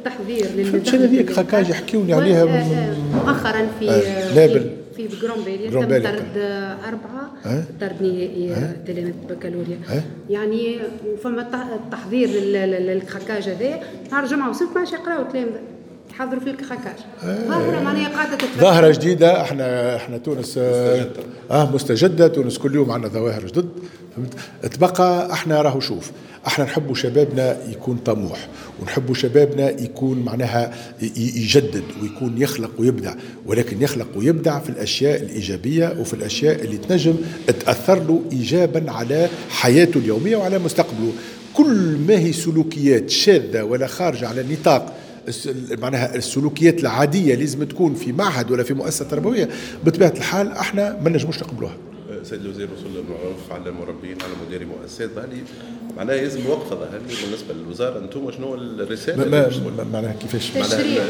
التحضير شنو هذيك خكاج يحكيوني عليها مؤخرا في لابل في جرامبيليا تم طرد 4 طردني تلاميذ بكالوريا يعني. فما التحضير للخكاج هذا نهار الجمعه وسبت ماشي يقراو التلاميذ يحضروا في الخكاج. ظاهره معناها قاعده ظاهره جديده. احنا تونس مستجده. تونس كل يوم عندنا ظواهر جدد. تبقى احنا راهو شوف، احنا نحبوا شبابنا يكون طموح، ونحبوا شبابنا يكون معناها يجدد ويكون يخلق ويبدع، ولكن يخلق ويبدع في الاشياء الايجابيه وفي الاشياء اللي تنجم تاثر له ايجابا على حياته اليوميه وعلى مستقبله. كل ما هي سلوكيات شاذه ولا خارجه على نطاق معناها السلوكيات العاديه لازم تكون في معهد ولا في مؤسسه تربويه، بطبيعه الحال احنا ما نجموش نقبلوها. سيد الوزير وصول المعروف على المربين على مديري مؤسسات ظهري معناها يلزم وقفه ظهري بالنسبه للوزاره. انتم شنو الرساله معناها كيفاش تشريع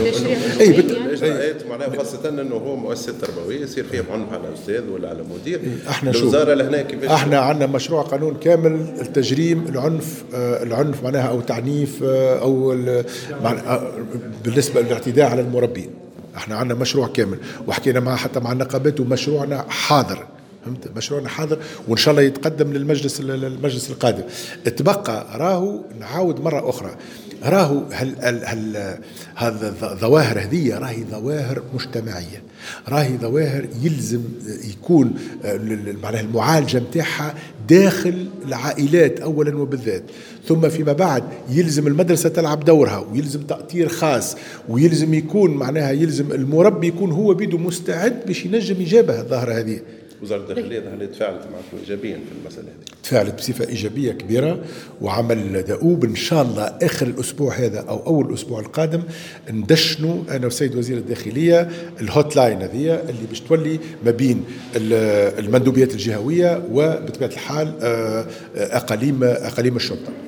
معناها خاصه انه هو مؤسسه تربويه يصير فيها عنف على استاذ ولا على مدير. احنا الوزاره لهنا كيفاش احنا عندنا مشروع قانون كامل التجريم العنف معناها او تعنيف او بالنسبه للاعتداء على المربين. احنا عندنا مشروع كامل وحكينا حتى مع النقابات، ومشروعنا حاضر. فهمت؟ مشروعنا حاضر وان شاء الله يتقدم للمجلس القادم. تبقى راهو نعاود مره اخرى، راهو هذا الظواهر هذه راهي ظواهر مجتمعيه، راهي ظواهر يلزم يكون معناها المعالجه نتاعها داخل العائلات اولا وبالذات، ثم فيما بعد يلزم المدرسه تلعب دورها، ويلزم تأطير خاص، ويلزم يكون معناها يلزم المربي يكون هو بيده مستعد باش ينجم يجابه الظاهره هذه. وزارة الداخلية تفاعلت معكم إيجابيا في المسألة هذه؟ تفاعلت بصفة إيجابية كبيرة، وعمل دؤوب. إن شاء الله آخر الأسبوع هذا أو أول الأسبوع القادم ندشنوا أنا والسيد وزير الداخلية الهوت لاين هذه اللي باش تولي ما بين المندوبيات الجهوية وبطبيعة الحال أقاليم الشرطة.